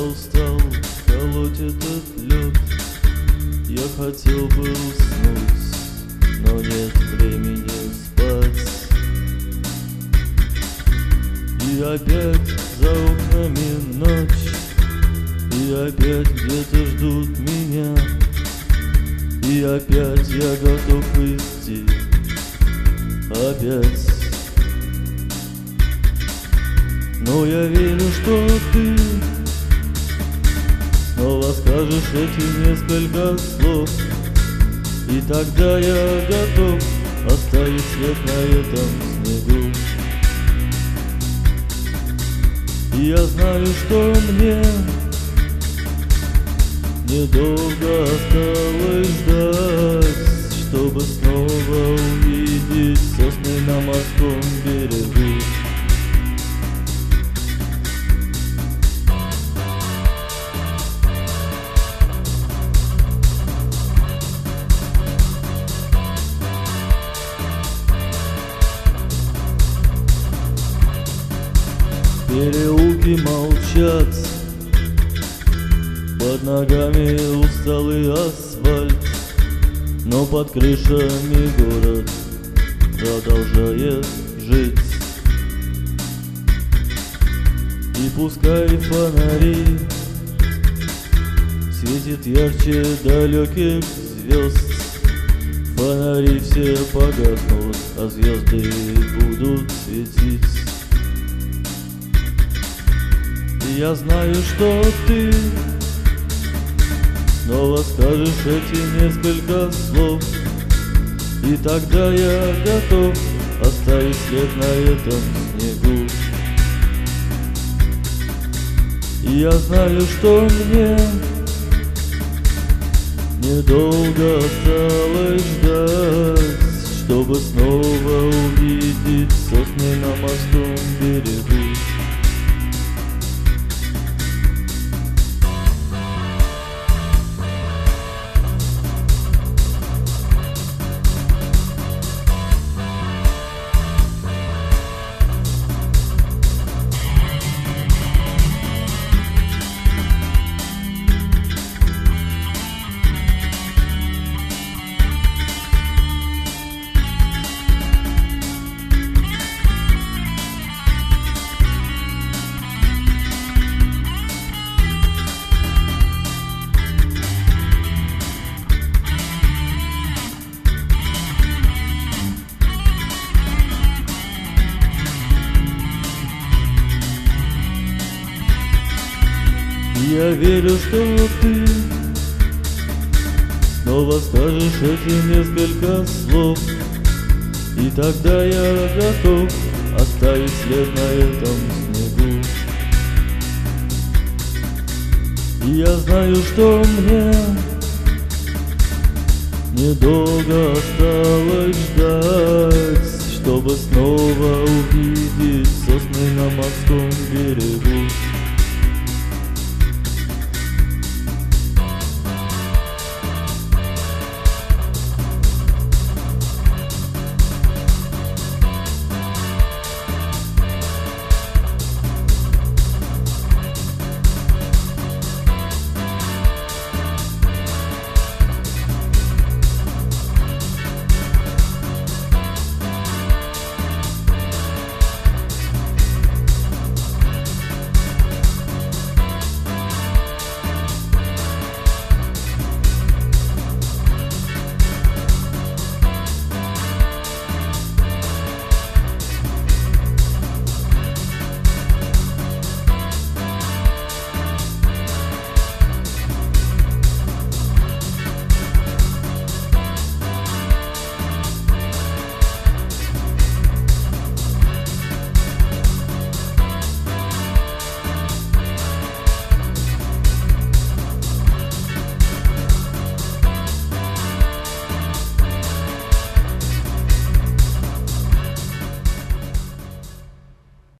устал колоть этот лед. Я хотел бы уснуть, но нет времени спать. И опять за окнами ночь, и опять где-то ждут меня, и опять я готов идти, опять. Но я верю, что ты снова скажешь эти несколько слов, и тогда я готов оставить след на этом снегу. И я знаю, что мне недолго осталось ждать, чтобы снова увидеть сосны на морском берегу. Переулки молчат, под ногами усталый асфальт, но под крышами город продолжает жить. И пускай фонари светит ярче далеких звезд, фонари все погаснут, а звезды будут светить. И я знаю, что ты снова скажешь эти несколько слов, и тогда я готов оставить след на этом снегу. И я знаю, что мне недолго осталось ждать, чтобы снова увидеть сосны на морском берегу. Я верю, что ты снова скажешь эти несколько слов, и тогда я готов оставить след на этом снегу. И я знаю, что мне недолго осталось ждать, чтобы снова увидеть сосны на морском берегу.